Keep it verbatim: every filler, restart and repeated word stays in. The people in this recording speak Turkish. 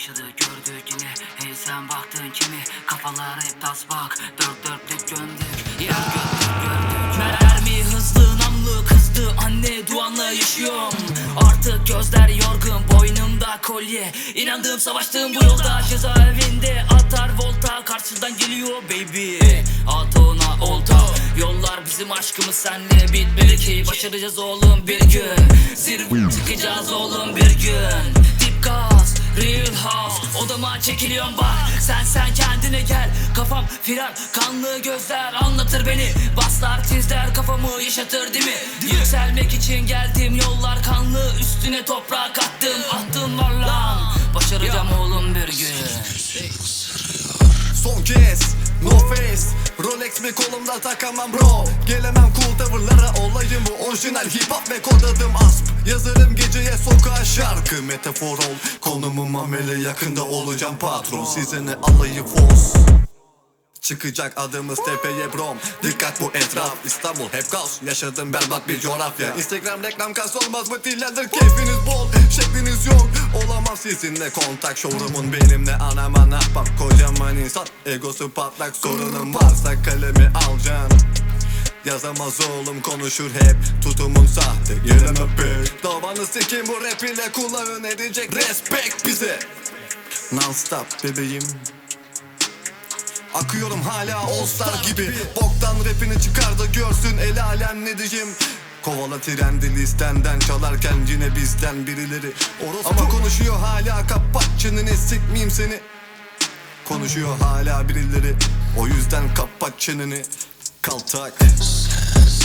başladı gördük yine. Hey sen baktın kimi, kafalar hep tasbak, dört dörtlük gömdük. Ya gördük gördük. Mermi hızlı namlı kızdı, anne duanla yaşıyorum. Artık gözler yorgun, boynumda kolye. İnandığım savaştığım bu yolda, cezaevinde atar volta. Karşıdan geliyor baby, at ona olta. Yollar bizim aşkımız senle bitmedi ki. Başaracağız oğlum bir gün, zirve çıkacağız oğlum bir gün. Dip gaz, real house, odama çekiliyorum bak. Sen sen kendine gel, kafam firar, kanlı gözler anlatır beni. Baslar tizler kafamı yaşatır değil mi? Yükselmek için geldim, yollar kanlı, üstüne toprak attım. Attın var lan, başaracağım oğlum bir gün. Son kez, no face, Rolex mi kolumda takamam bro. Gelemem cool tavırlara, olayım bu orijinal hip hop ve kod adım asp. Yazarım geceye sokağa şarkı, metafor ol konumum amele, yakında olacağım patron. Size ne alayı fos, çıkacak adımız tepeye brom. Dikkat bu etraf, İstanbul hep kaos. Yaşadım berbat bir coğrafya. Instagram reklam kas olmaz mı dillendir, keyfiniz bol, şekliniz yok. Olamaz sizinle kontak, showroom'un benimle anam anahbap. Kocaman insan, egosu patlak, sorunun varsa kalemi alacaksın. Yazamaz oğlum, konuşur hep, tutumun sahte, geleme pek. Davanı sikim bu rap ile, kulağın edecek respect bize. Non-stop bebeğim, akıyorum hala all star gibi. Boktan rapini çıkar da görsün el alem ne diyeyim. Kovala trendi listenden, çalarken yine bizden birileri orospu. Ama konuşuyor hala, kapat çeneni, sikmeyeyim seni. Konuşuyor hala birileri, o yüzden kapat çeneni. Kaltak.